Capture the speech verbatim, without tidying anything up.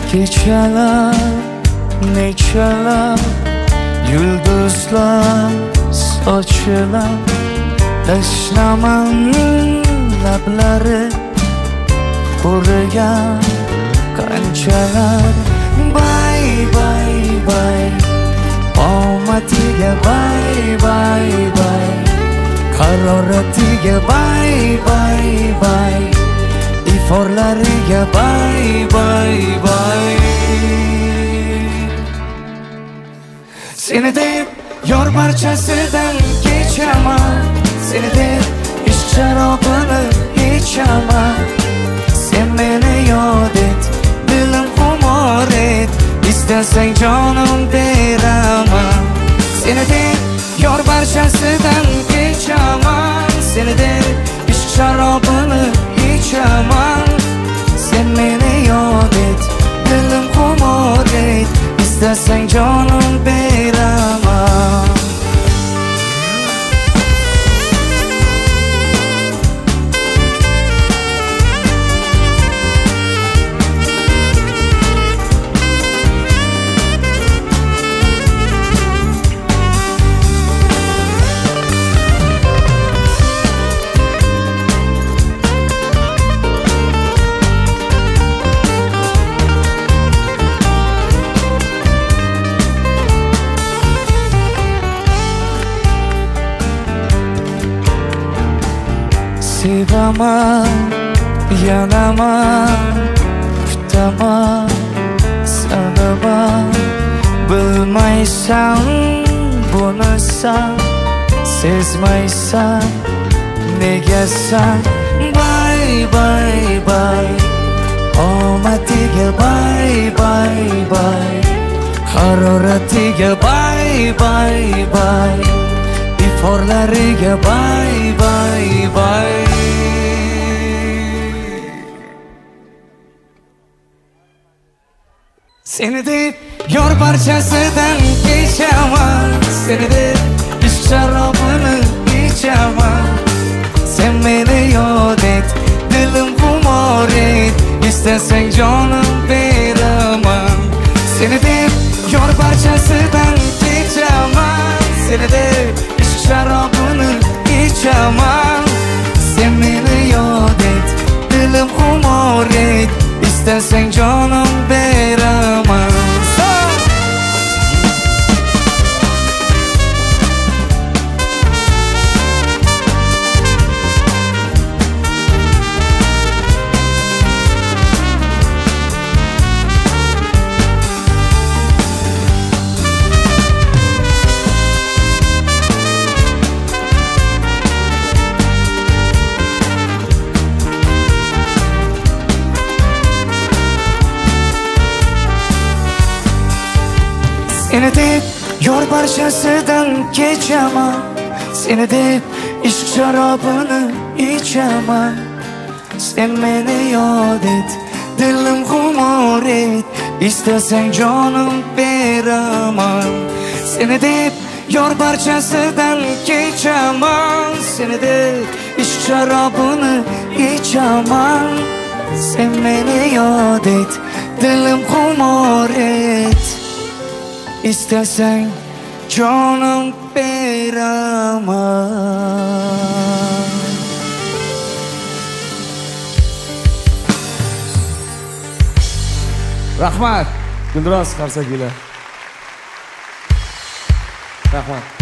Kechalar, nechalar yulduzlar sochilar, tashlaman lablari qurigan qanchalar. Bay bay bay omadiga bay bay bay, haroratiga bay bay bay, iforlariga bay bay bay. Seni deb yor barchasidan kechaman, seni deb ishq sharobini ichaman. Sen meni yod et, dilim xumor et, istasang jonim beraman. Seni deb yor barchasidan kechaman, seni deb ishq sharobini ichaman. Sen meni yod et, dilim xumor et, istasang jonim beraman. Sevaman, yanaman, kutaman, sanaman. Bilmaysan bunasan, sezmaysan negasan. Bay bay bay omadiga bay bay bay, haroratiga bay bay bay, iforlariga bay bay bay. Seni deb yor barchasidan kechaman, seni deb ishq sharobini ichaman. Sen meni yod et, dilim xumor et, istasang jonim beraman. Seni deb yor barchasidan kechaman, seni deb ishq sharobini ichaman. Sen meni yod et, dilim xumor et, istasang jonim beraman. Seni deb yor barchasidan kechaman, seni deb ishq sharobini ichaman. Sen meni yod et, dilim xumor et, istasang jonim beraman. Seni deb yor barchasidan kechaman, seni deb ishq sharobini ichaman. Sen meni yod et, dilim xumor et, istasang jonim beraman. Rahmat Guldiroz Qarsakiylar. Rahmat.